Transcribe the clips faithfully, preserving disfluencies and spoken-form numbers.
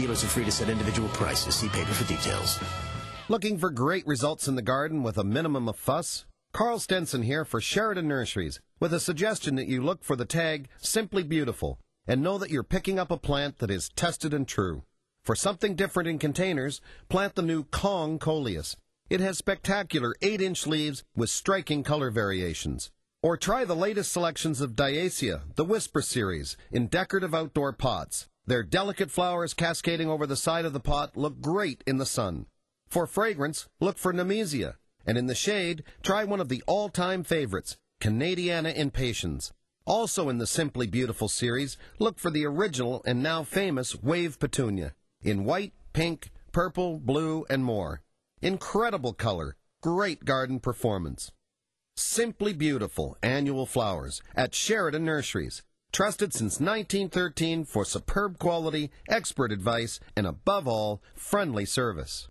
Dealers are free to set individual prices. See paper for details. Looking for great results in the garden with a minimum of fuss? Carl Stenson here for Sheridan Nurseries with a suggestion that you look for the tag Simply Beautiful and know that you're picking up a plant that is tested and true. For something different in containers, plant the new Kong Coleus. It has spectacular eight inch leaves with striking color variations. Or try the latest selections of Diacia, the Whisper series, in decorative outdoor pots. Their delicate flowers cascading over the side of the pot look great in the sun. For fragrance, look for Nemesia. And in the shade, try one of the all-time favorites, Canadiana Impatiens. Also in the Simply Beautiful series, look for the original and now famous Wave Petunia, in white, pink, purple, blue, and more. Incredible color, great garden performance. Simply Beautiful annual flowers at Sheridan Nurseries. Trusted since nineteen thirteen for superb quality, expert advice, and above all, friendly service.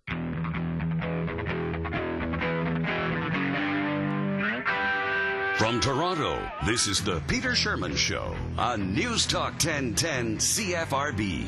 From Toronto, this is the Peter Sherman Show on News Talk ten ten C F R B.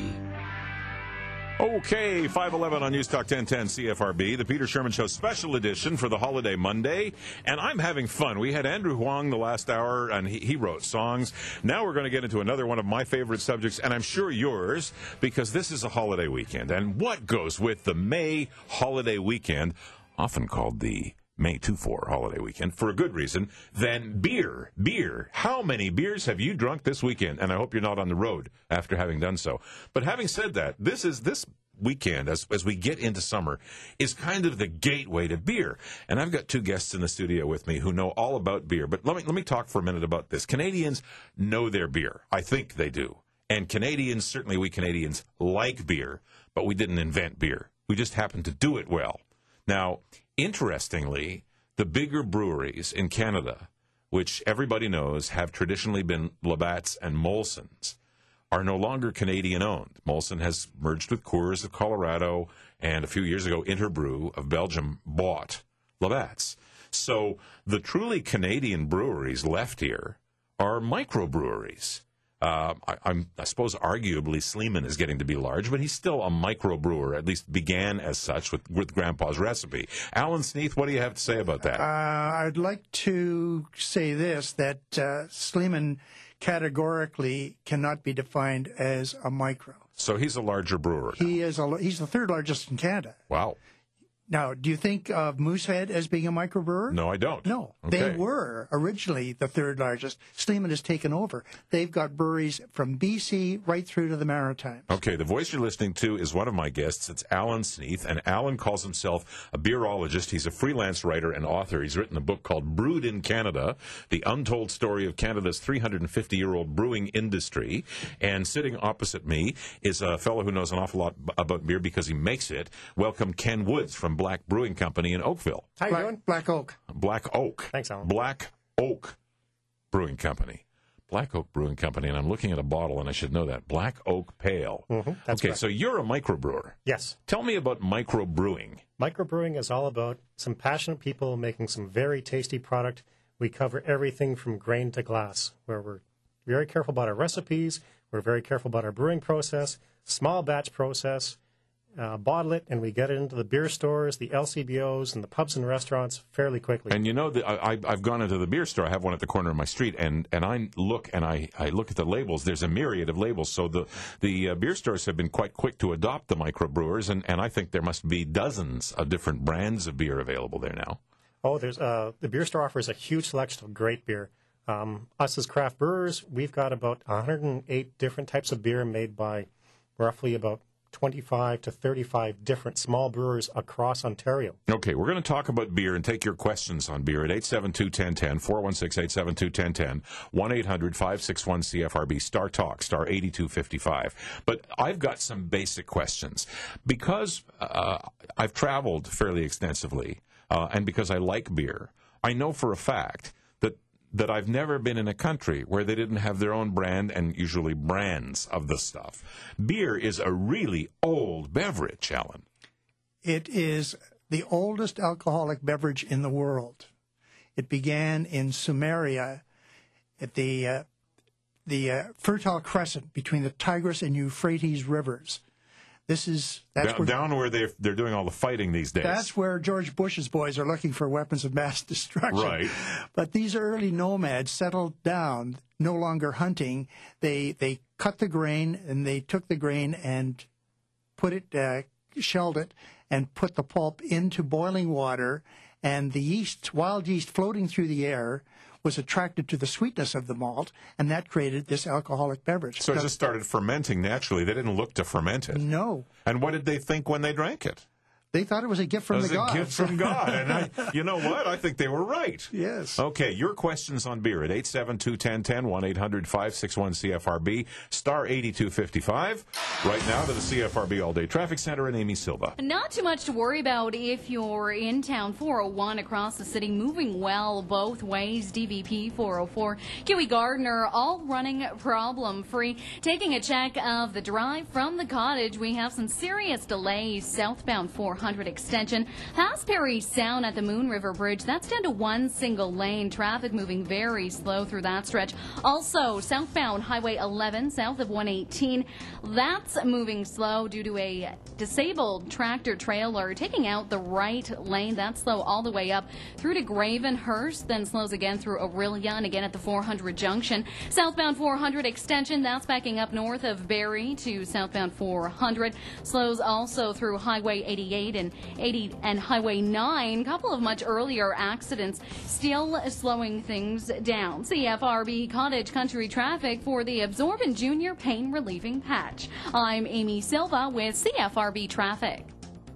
Okay, five eleven on News Talk ten ten C F R B, the Peter Sherman Show special edition for the holiday Monday, and I'm having fun. We had Andrew Huang the last hour, and he, he wrote songs. Now we're going to get into another one of my favorite subjects, and I'm sure yours, because this is a holiday weekend. And what goes with the May holiday weekend, often called the May two four holiday weekend, for a good reason, then beer. Beer. How many beers have you drunk this weekend? And I hope you're not on the road after having done so. But having said that, this is this weekend, as as we get into summer, is kind of the gateway to beer. And I've got two guests in the studio with me who know all about beer. But let me let me talk for a minute about this. Canadians know their beer. I think they do. And Canadians, certainly we Canadians, like beer, but we didn't invent beer. We just happen to do it well. Now, interestingly, the bigger breweries in Canada, which everybody knows have traditionally been Labatt's and Molson's, are no longer Canadian-owned. Molson has merged with Coors of Colorado, and a few years ago, Interbrew of Belgium bought Labatt's. So the truly Canadian breweries left here are microbreweries. Uh, I, I'm, I suppose arguably Sleeman is getting to be large, but he's still a microbrewer, at least began as such with, with Grandpa's Recipe. Alan Sneath, what do you have to say about that? Uh, I'd like to say this, that uh, Sleeman categorically cannot be defined as a micro. So he's a larger brewer now. He is a, he's the third largest in Canada. Wow. Now, do you think of Moosehead as being a microbrewer? No, I don't. No. Okay. They were originally the third largest. Sleeman has taken over. They've got breweries from B C right through to the Maritimes. Okay, the voice you're listening to is one of my guests. It's Alan Sneath, and Alan calls himself a beerologist. He's a freelance writer and author. He's written a book called Brewed in Canada, The Untold Story of Canada's three hundred fifty-year-old brewing industry. And sitting opposite me is a fellow who knows an awful lot b- about beer because he makes it. Welcome Ken Woods from Black Brewing Company in Oakville. How you Black, doing? Black Oak. Black Oak. Thanks, Alan. Black Oak Brewing Company. Black Oak Brewing Company, and I'm looking at a bottle, and I should know that. Black Oak Pale. Mm-hmm, that's okay, correct. so you're a microbrewer. Yes. Tell me about microbrewing. Microbrewing is all about some passionate people making some very tasty product. We cover everything from grain to glass, where we're very careful about our recipes, we're very careful about our brewing process, small batch process, uh, bottle it, and we get it into the beer stores, the L C B Os, and the pubs and restaurants fairly quickly. And you know, that I, I've gone into the beer store. I have one at the corner of my street, and, and I look and I, I look at the labels. There's a myriad of labels. So the the uh, beer stores have been quite quick to adopt the microbrewers, and, and I think there must be dozens of different brands of beer available there now. Oh, there's uh, the beer store offers a huge selection of great beer. Um, us as craft brewers, we've got about one hundred eight different types of beer made by roughly about twenty-five to thirty-five different small brewers across Ontario. Okay, we're going to talk about beer and take your questions on beer at eight seven two, one zero one zero, four one six, eight seven two, one zero one zero, one eight hundred, five six one, C F R B, Star Talk, star eighty-two fifty-five. But I've got some basic questions. Because uh, I've traveled fairly extensively, uh, and because I like beer, I know for a fact that that I've never been in a country where they didn't have their own brand, and usually brands, of the stuff. Beer is a really old beverage, Alan. It is the oldest alcoholic beverage in the world. It began in Sumeria at the uh, the uh, Fertile Crescent between the Tigris and Euphrates rivers. This is that's down, where, down where they're they're doing all the fighting these days. That's where George Bush's boys are looking for weapons of mass destruction. Right. But these early nomads settled down, no longer hunting. They they cut the grain and they took the grain and put it, uh, shelled it, and put the pulp into boiling water. And the yeast, wild yeast, floating through the air, was attracted to the sweetness of the malt, and that created this alcoholic beverage. So it just started fermenting naturally. They didn't look to ferment it. No. And what did they think when they drank it? They thought it was a gift from it was the gods. a gift from God. And I, you know what? I think they were right. Yes. Okay, your questions on beer at eight seven two, one zero one zero, one eight hundred, five six one, C F R B, star eighty-two fifty-five. Right now to the C F R B All-Day Traffic Center and Amy Silva. Not too much to worry about if you're in town. four oh one across the city, moving well both ways. D V P four oh four, Huey Gardner, all running problem-free. Taking a check of the drive from the cottage, we have some serious delays southbound four hundred extension. Past Perry Sound at the Moon River Bridge, that's down to one single lane. Traffic moving very slow through that stretch. Also, southbound Highway eleven, south of one eighteen, that's moving slow due to a disabled tractor trailer taking out the right lane. That's slow all the way up through to Gravenhurst, then slows again through Aurelia and again at the four hundred junction. Southbound four hundred extension, that's backing up north of Barrie to southbound four hundred. Slows also through Highway eighty-eight and eighty and Highway nine. A couple of much earlier accidents still slowing things down. C F R B Cottage Country traffic for the Absorbent Junior Pain Relieving Patch. I'm Amy Silva with C F R B Traffic.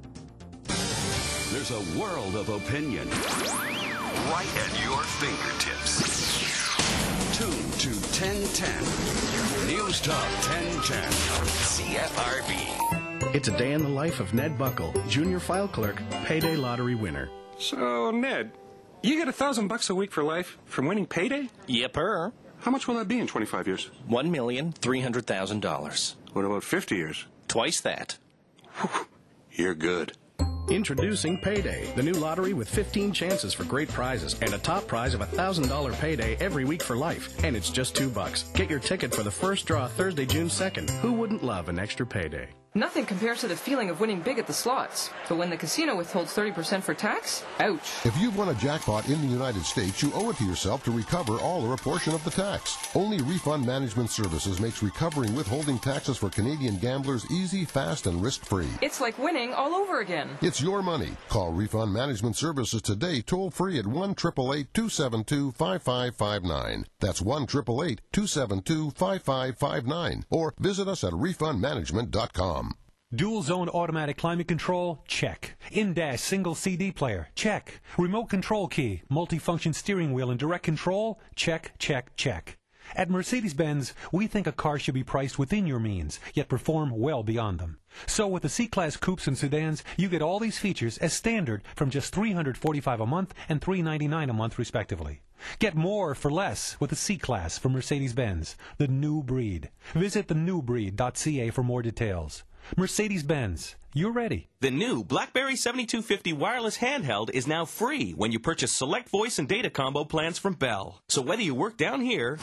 There's a world of opinion right at your fingertips. Tune to ten ten. News Talk ten ten. C F R B. It's a day in the life of Ned Buckle, junior file clerk, payday lottery winner. So, Ned, you get a thousand bucks a week for life from winning payday? Yepper. How much will that be in twenty-five years? One million three hundred thousand dollars. What about fifty years? Twice that. Whew, you're good. Introducing Payday, the new lottery with fifteen chances for great prizes and a top prize of a one thousand dollars payday every week for life. And it's just two bucks. Get your ticket for the first draw Thursday, June second. Who wouldn't love an extra payday? Nothing compares to the feeling of winning big at the slots. But when the casino withholds thirty percent for tax, ouch. If you've won a jackpot in the United States, you owe it to yourself to recover all or a portion of the tax. Only Refund Management Services makes recovering withholding taxes for Canadian gamblers easy, fast, and risk-free. It's like winning all over again. It's your money. Call Refund Management Services today, toll-free at one eight eight eight, two seven two, five five five nine. That's one eight eight eight, two seven two, five five five nine. Or visit us at refund management dot com. Dual zone automatic climate control? Check. In-dash single C D player? Check. Remote control key, multifunction steering wheel, and direct control? Check, check, check. At Mercedes-Benz, we think a car should be priced within your means, yet perform well beyond them. So with the C-Class coupes and sedans, you get all these features as standard from just three hundred forty-five dollars a month and three hundred ninety-nine dollars a month, respectively. Get more for less with the C-Class from Mercedes-Benz, the new breed. Visit the new breed dot c a for more details. Mercedes-Benz, you're ready. The new BlackBerry seventy-two fifty wireless handheld is now free when you purchase select voice and data combo plans from Bell. So whether you work down here,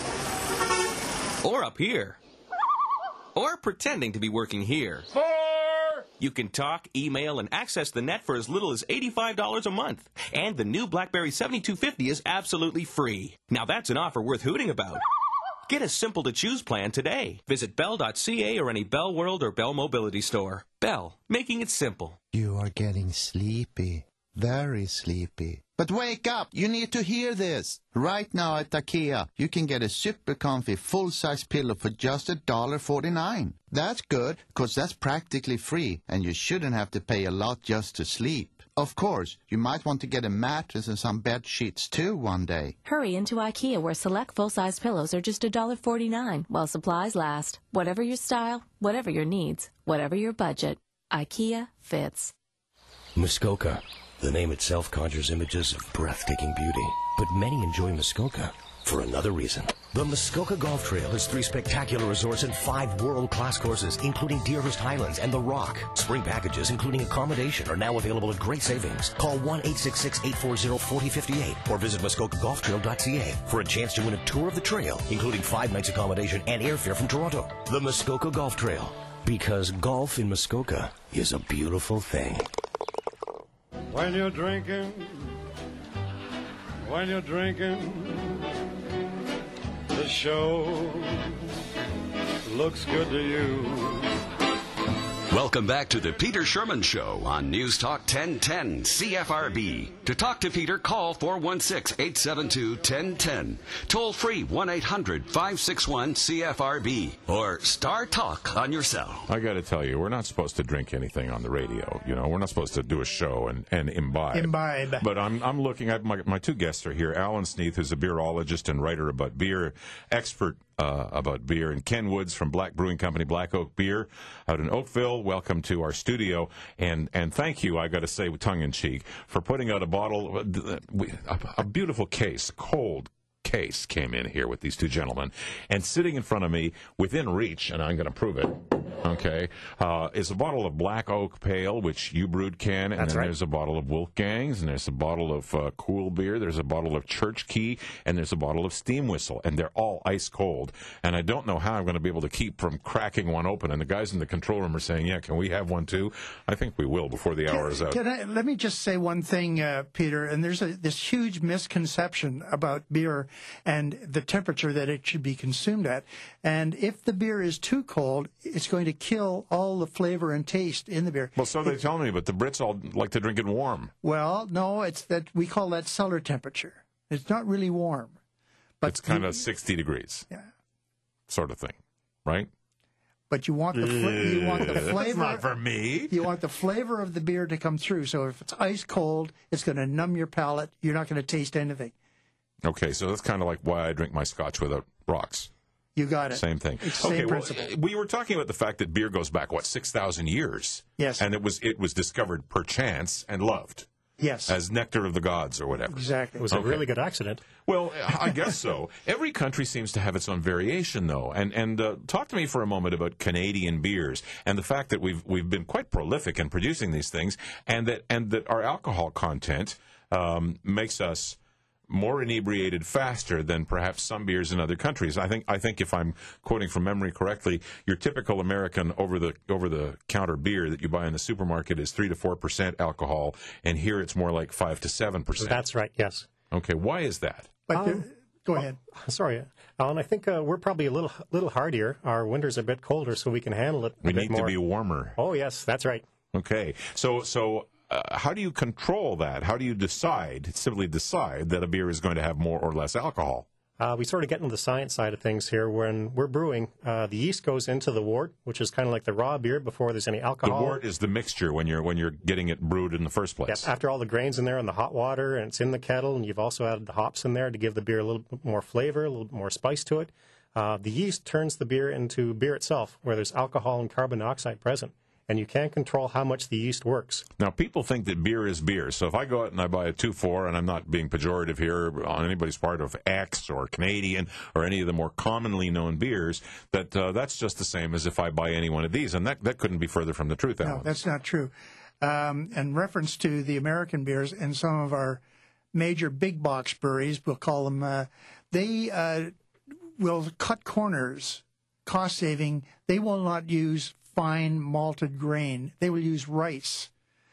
or up here, or pretending to be working here, you can talk, email, and access the net for as little as eighty-five dollars a month. And the new BlackBerry seventy-two fifty is absolutely free. Now that's an offer worth hooting about. Get a simple-to-choose plan today. Visit bell dot c a or any Bell World or Bell Mobility store. Bell, making it simple. You are getting sleepy. Very sleepy. But wake up! You need to hear this! Right now at IKEA, you can get a super comfy full-size pillow for just one dollar forty-nine. That's good, because that's practically free, and you shouldn't have to pay a lot just to sleep. Of course, you might want to get a mattress and some bed sheets too one day. Hurry into IKEA where select full-size pillows are just one dollar forty-nine while supplies last. Whatever your style, whatever your needs, whatever your budget, IKEA fits. Muskoka. The name itself conjures images of breathtaking beauty, but many enjoy Muskoka for another reason. The Muskoka Golf Trail has three spectacular resorts and five world-class courses, including Deerhurst Highlands and The Rock. Spring packages, including accommodation, are now available at great savings. Call one eight six six, eight four zero, four zero five eight or visit muskoka golf trail dot c a for a chance to win a tour of the trail, including five nights accommodation and airfare from Toronto. The Muskoka Golf Trail. Because golf in Muskoka is a beautiful thing. When you're drinking, when you're drinking, the show looks good to you. Welcome back to the Peter Sherman Show on News Talk ten ten C F R B. To talk to Peter, call four one six, eight seven two, one zero one zero. Toll free one eight hundred, five six one, C F R B. Or Star Talk on your cell. I got to tell you, we're not supposed to drink anything on the radio. You know, we're not supposed to do a show and, and imbibe. Imbibe. But I'm I'm looking at my, my two guests are here. Alan Sneath, who's a beerologist and writer about beer, expert uh, about beer, and Ken Woods from Black Brewing Company, Black Oak Beer, out in Oakville. Welcome to our studio, and and thank you, I got to say, with tongue in cheek, for putting out a bottle, a, a beautiful case, cold case came in here with these two gentlemen, and sitting in front of me, within reach, and I'm going to prove it, okay, uh, is a bottle of Black Oak Pale, which you brewed, Ken, and That's then right. there's a bottle of Wolfgang's, and there's a bottle of uh, Cool Beer, there's a bottle of Church Key, and there's a bottle of Steam Whistle, and they're all ice cold, and I don't know how I'm going to be able to keep from cracking one open, and the guys in the control room are saying, yeah, can we have one too? I think we will before the hour is out. Can I, let me just say one thing, uh, Peter, and there's a, this huge misconception about beer and the temperature that it should be consumed at. And if the beer is too cold, it's going to kill all the flavor and taste in the beer. Well, so they tell me, but the Brits all like to drink it warm. Well, no, it's that we call that cellar temperature. It's not really warm. But It's kind of sixty degrees. Yeah. Sort of thing, right? But you want the fla- you want the That's flavor. not for me. You want the flavor of the beer to come through. So if it's ice cold, it's going to numb your palate. You're not going to taste anything. Okay, so that's kind of like why I drink my scotch without rocks. You got it. Same thing. It's the okay, same well, principle. we were talking about the fact that beer goes back, what, six thousand years? Yes. And it was it was discovered perchance and loved. Yes. As nectar of the gods or whatever. Exactly. It was a really good accident. Well, I guess so. Every country seems to have its own variation, though. And and uh, talk to me for a moment about Canadian beers and the fact that we've we've been quite prolific in producing these things, and that and that our alcohol content um, makes us more inebriated faster than perhaps some beers in other countries. I think I think if I'm quoting from memory correctly, your typical American over the over the counter beer that you buy in the supermarket is three to four percent alcohol, and here it's more like five to seven percent. That's right. Yes. Okay, why is that? But Um, there- go ahead. Sorry, Alan. I think uh, we're probably a little little hardier. Our winters are a bit colder, so we can handle it a We bit need more. to be warmer. Oh yes, that's right. Okay, so so uh, how do you control that? How do you decide, simply decide, that a beer is going to have more or less alcohol? Uh, we sort of get into the science side of things here. When we're brewing, uh, the yeast goes into the wort, which is kind of like the raw beer before there's any The alcohol. wort is the mixture when you're when you're getting it brewed in the first place. Yep, after all the grains in there and the hot water, and it's in the kettle, and you've also added the hops in there to give the beer a little bit more flavor, a little bit more spice to it. Uh, the yeast turns the beer into beer itself, where there's alcohol and carbon dioxide present, and you can't control how much the yeast works. Now, people think that beer is beer. So if I go out and I buy a two four, and I'm not being pejorative here on anybody's part of X or Canadian or any of the more commonly known beers, that uh, that's just the same as if I buy any one of these. And that, that couldn't be further from the truth, Alan. No, that's not true. Um, in reference to the American beers and some of our major big box breweries, we'll call them, uh, they uh, will cut corners, cost saving. They will not use fine malted grain. They will use rice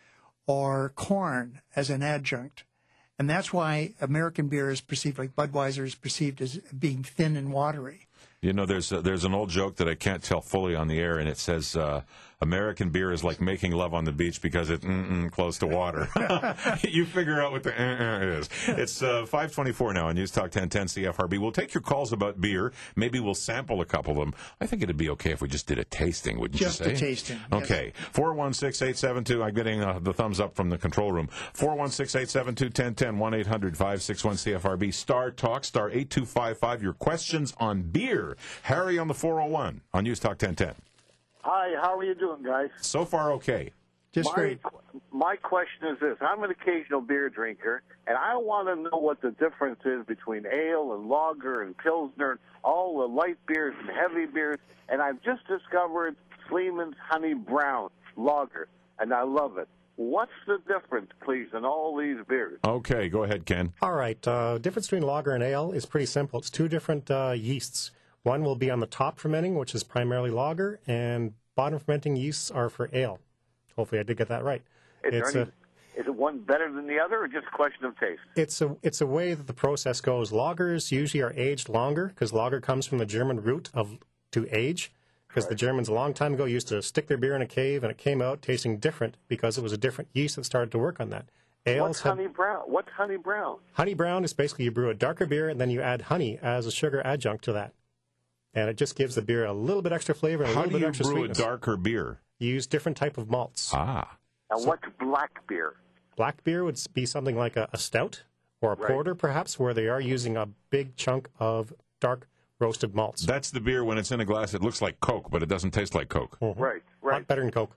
or corn as an adjunct. And that's why American beer is perceived, like Budweiser is perceived as being thin and watery. You know, there's a, there's an old joke that I can't tell fully on the air, and it says uh, American beer is like making love on the beach because it's mm-mm close to water. You figure out what the uh-uh is. It's uh, five twenty-four now on News Talk ten ten C F R B. We'll take your calls about beer. Maybe we'll sample a couple of them. I think it'd be okay if we just did a tasting, wouldn't Just you say? a tasting, yes. Okay. four one six, eight seven two. I'm getting uh, the thumbs up from the control room. four one six, eight seven two, one zero one zero. one eight hundred, five six one, C F R B. Star Talk, star eight two five five. Your questions on beer. Harry on the four oh one on News Talk ten ten. Hi, how are you doing, guys? So far, okay. Just my, great. My question is this. I'm an occasional beer drinker, and I want to know what the difference is between ale and lager and pilsner, all the light beers and heavy beers, and I've just discovered Sleeman's Honey Brown lager, and I love it. What's the difference, please, in all these beers? Okay, go ahead, Ken. All right. Uh, difference between lager and ale is pretty simple. It's two different uh, yeasts. One will be on the top fermenting, which is primarily lager, and bottom fermenting yeasts are for ale. Hopefully I did get that right. Is, It's there a, any, is it one better than the other, or just a question of taste? it's a it's a way that the process goes. Lagers usually are aged longer because lager comes from the German root of to age. Because the Germans a long time ago used to stick their beer in a cave and it came out tasting different because it was a different yeast that started to work on that. Ales What's have, honey brown? What's honey brown? honey brown is basically you brew a darker beer and then you add honey as a sugar adjunct to that. And it just gives the beer a little bit extra flavor and a How little do bit you extra brew sweetness. a darker beer? You use different type of malts. Ah. And what's black beer? Black beer would be something like a, a stout or a Right. porter, perhaps, where they are using a big chunk of dark roasted malts. That's the beer when it's in a glass. It looks like Coke, but it doesn't taste like Coke. Right, A lot better than Coke.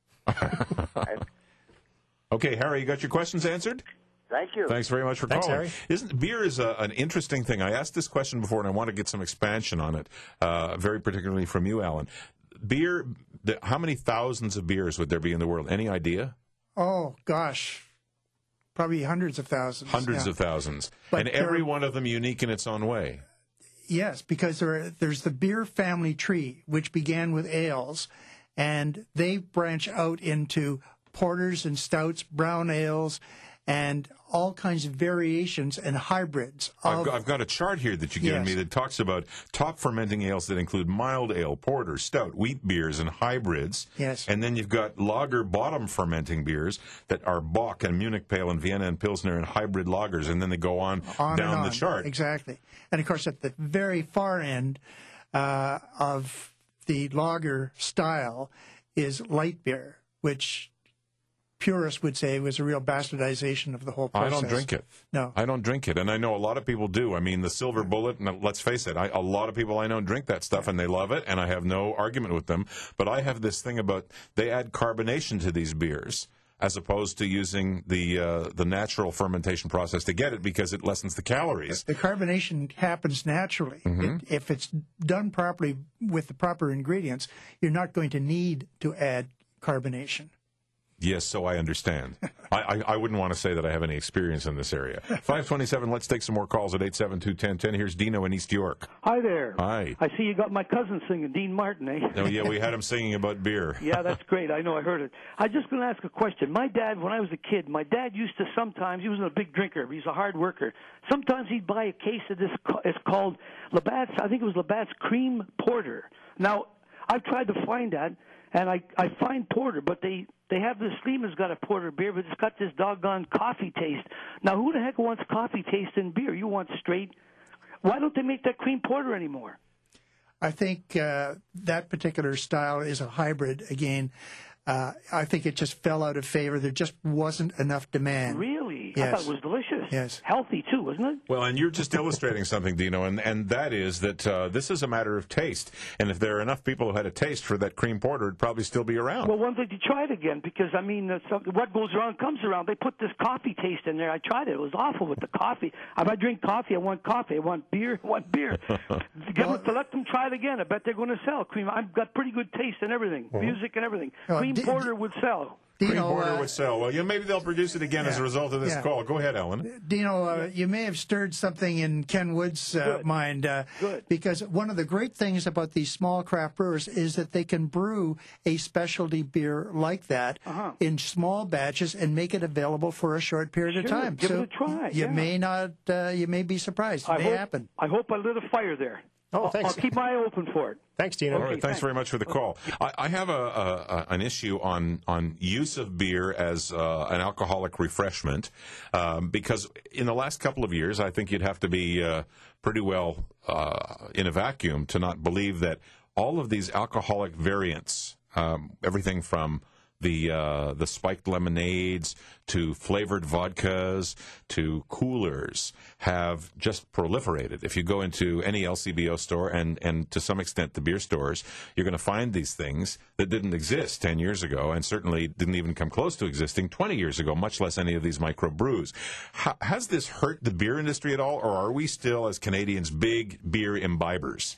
Okay, Harry, you got your questions answered? Thank you. Thanks very much for Thanks, calling. Harry. Isn't beer is a, an interesting thing? I asked this question before, and I want to get some expansion on it, uh, very particularly from you, Alan. Beer. The, how many thousands of beers would there be in the world? Any idea? Oh, gosh. Probably hundreds of thousands. Hundreds yeah. of thousands, But and every there- one of them unique in its own way. Yes, because there are, there's the beer family tree, which began with ales, and they branch out into porters and stouts, brown ales, and all kinds of variations and hybrids. Of, I've, got, I've got a chart here that you've given Yes. me that talks about top fermenting ales that include mild ale, porter, stout, wheat beers, and hybrids. Yes. And then you've got lager bottom fermenting beers that are Bock and Munich Pale and Vienna and Pilsner and hybrid lagers, and then they go on, on down and the on. chart. Exactly. And of course, at the very far end uh, of the lager style is light beer, which purists would say was a real bastardization of the whole I process. don't drink it. No. I don't drink it, and I know a lot of people do. I mean, the Silver Bullet, and let's face it, I, a lot of people I know drink that stuff, and they love it, and I have no argument with them. But I have this thing about they add carbonation to these beers as opposed to using the uh, the natural fermentation process to get it because it lessens the calories. The carbonation happens naturally. Mhm. It, if it's done properly with the proper ingredients, you're not going to need to add carbonation. Yes, so I understand. I, I, I wouldn't want to say that I have any experience in this area. five twenty-seven, let's take some more calls at eight seven two, one zero one zero. Here's Dino in East York. Hi there. Hi. I see you got my cousin singing, Dean Martin, eh? Oh, yeah, we had him singing about beer. Yeah, that's great. I know, I heard it. I just going to ask a question. My dad, when I was a kid, my dad used to sometimes, he wasn't a big drinker, but he's a hard worker. Sometimes he'd buy a case of this, co- it's called Labatt's, I think it was Labatt's Cream Porter. Now, I've tried to find that, and I, I find porter, but they, they have this, Sleeman's got a porter beer, but it's got this doggone coffee taste. Now, who the heck wants coffee taste in beer? You want straight. Why don't they make that cream porter anymore? I think uh, that particular style is a hybrid again. Uh, I think it just fell out of favor. There just wasn't enough demand. Really? Yes. I thought it was delicious. Yes. Healthy, too, wasn't it? Well, and you're just illustrating something, Dino, and, and that is that uh, this is a matter of taste. And if there are enough people who had a taste for that cream porter, it'd probably still be around. Well, why don't you try it again? Because, I mean, uh, so, what goes around comes around. They put this coffee taste in there. I tried it. It was awful with the coffee. If I drink coffee, I want coffee. I want beer, I want beer. Give them, to let them try it again. I bet they're going to sell cream. I've got pretty good taste and everything, Mhm. music and everything. Oh, Cream D- porter would sell. Cream Dino, porter uh, would sell. Well, yeah, maybe they'll produce it again as a Yeah. result of this Yeah. call. Go ahead, Ellen. Dino, uh, you may have stirred something in Ken Wood's uh, mind. Uh, Good. Because one of the great things about these small craft brewers is that they can brew a specialty beer like that Uh-huh. in small batches and make it available for a short period of Sure, time. give it so a try, You yeah. may not. Uh, you may be surprised. It I may hope, happen. I hope I lit a fire there. Oh, I'll- thanks. I'll keep my eye open for it. Thanks, Dino. All right, Okay, thanks thanks. very much for the call. I, I have a, a, a an issue on on use of beer as uh, an alcoholic refreshment um, because in the last couple of years, I think you'd have to be uh, pretty well uh, in a vacuum to not believe that all of these alcoholic variants, um, everything from the uh, the spiked lemonades to flavored vodkas to coolers have just proliferated. If you go into any L C B O store and, and to some extent the beer stores, you're going to find these things that didn't exist ten years ago and certainly didn't even come close to existing twenty years ago, much less any of these micro brews. How, has this hurt the beer industry at all, or are we still, as Canadians, big beer imbibers?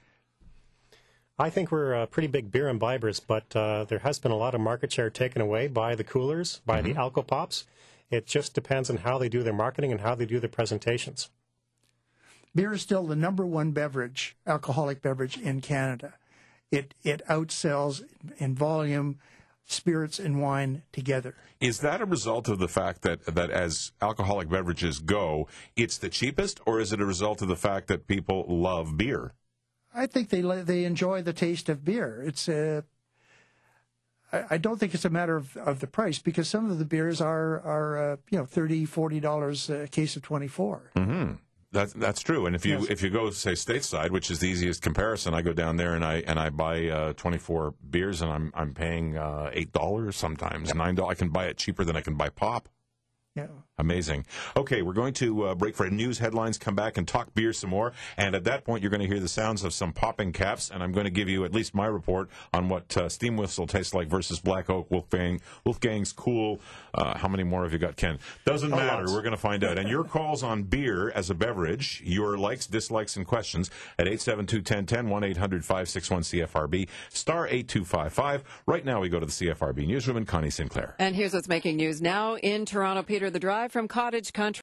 I think we're uh, pretty big beer imbibers, but uh, there has been a lot of market share taken away by the coolers, by Mm-hmm. the Alco Pops. It just depends on how they do their marketing and how they do their presentations. Beer is still the number one beverage, alcoholic beverage in Canada. it it outsells in volume spirits and wine together. Is that a result of the fact that, that as alcoholic beverages go, it's the cheapest, or is it a result of the fact that people love beer? I think they they enjoy the taste of beer. It's a I, I don't think it's a matter of, of the price, because some of the beers are are uh, you know thirty, forty dollars a case of twenty-four. Mm-hmm. That's that's true. And if you Yes. if you go say stateside, which is the easiest comparison, I go down there and I and I buy uh, twenty-four beers, and I'm I'm paying uh, eight dollars sometimes nine dollars. I can buy it cheaper than I can buy pop. Yeah. Amazing. Okay, we're going to uh, break for news headlines, come back and talk beer some more. And at that point, you're going to hear the sounds of some popping caps, and I'm going to give you at least my report on what uh, Steam Whistle tastes like versus Black Oak, Wolfgang, Wolfgang's Cool. Uh, how many more have you got, Ken? Doesn't Oh, matter. lots. We're going to find out. And your calls on beer as a beverage, your likes, dislikes, and questions at eight seven two, one zero one zero, one eight hundred, five six one, C F R B, star eight two five five. Right now, we go to the C F R B newsroom and Connie Sinclair. And here's what's making news now in Toronto. Peter, the drive from Cottage Country